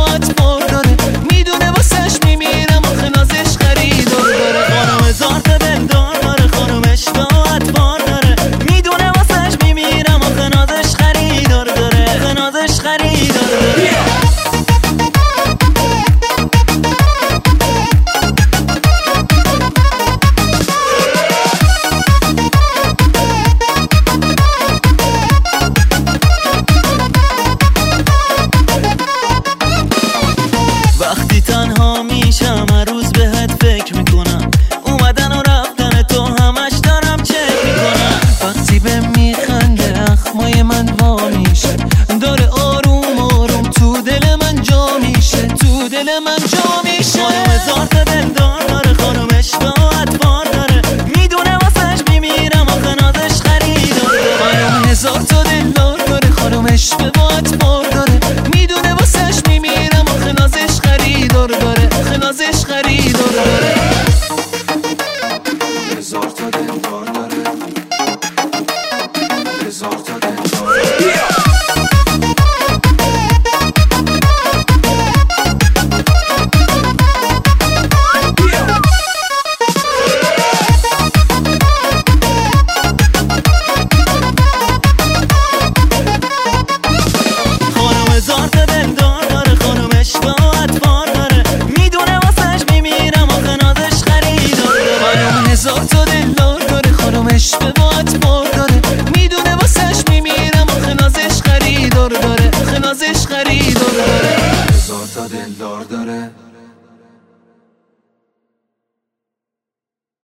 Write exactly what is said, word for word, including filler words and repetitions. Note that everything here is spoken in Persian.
اطوار داره، میدونه واسش میمیرم آخه نازش خریدار داره. خانم زارت دلدار داره، خانم اشتاق اطوار داره، میدونه واسش میمیرم آخه نازش خریدار داره، آخه نازش خریدار داره. وقتی تنها میشم هر روز بهت فکر میکنم، اومدن و رفتن تو همش دارم چک میکنم. وقتی به میخنده اخمای من وا میشه، داره آروم آروم تو دل من جا میشه، تو دل من جا